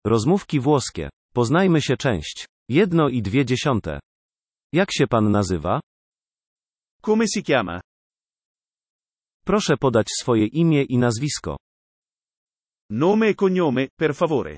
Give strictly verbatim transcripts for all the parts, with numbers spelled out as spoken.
Rozmówki włoskie. Poznajmy się część. Jedno i dwie dziesiąte. Jak się pan nazywa? Come si chiama? Proszę podać swoje imię i nazwisko. Nome e cognome, per favore.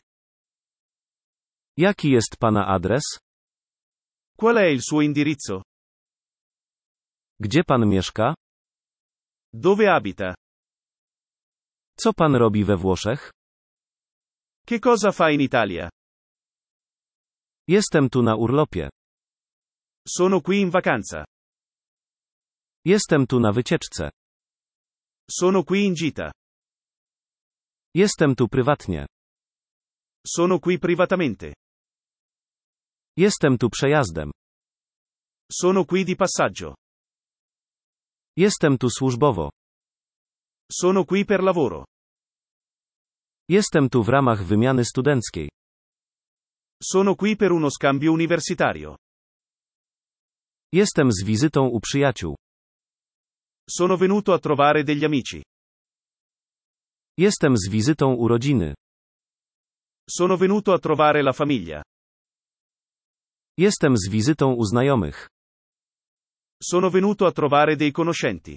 Jaki jest pana adres? Qual è il suo indirizzo? Gdzie pan mieszka? Dove abita? Co pan robi we Włoszech? Che cosa fa in Italia? Jestem tu na urlopie. Sono qui in vacanza. Jestem tu na wycieczce. Sono qui in gita. Jestem tu prywatnie. Sono qui privatamente. Jestem tu przejazdem. Sono qui di passaggio. Jestem tu służbowo. Sono qui per lavoro. Jestem tu w ramach wymiany studenckiej. Sono qui per uno scambio universitario. Jestem z wizytą u przyjaciół. Sono venuto a trovare degli amici. Jestem z wizytą u rodziny. Sono venuto a trovare la famiglia. Jestem z wizytą u znajomych. Sono venuto a trovare dei conoscenti.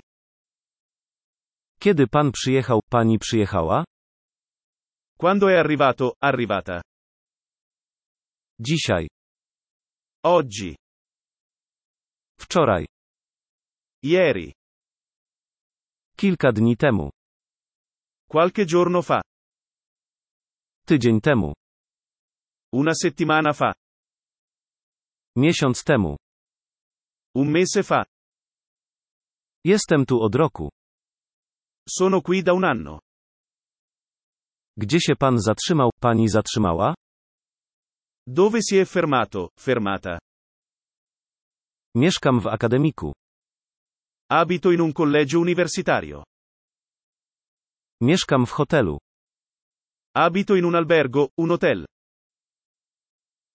Kiedy pan przyjechał, pani przyjechała? Quando è arrivato, arrivata. Dzisiaj. Oggi. Wczoraj. Ieri. Kilka dni temu. Qualche giorno fa. Tydzień temu. Una settimana fa. Miesiąc temu. Un mese fa. Jestem tu od roku. Sono qui da un anno. Gdzie się pan zatrzymał, pani zatrzymała? Dove si è fermato, fermata? Mieszkam w akademiku. Abito in un collegio universitario. Mieszkam w hotelu. Abito in un albergo, un hotel.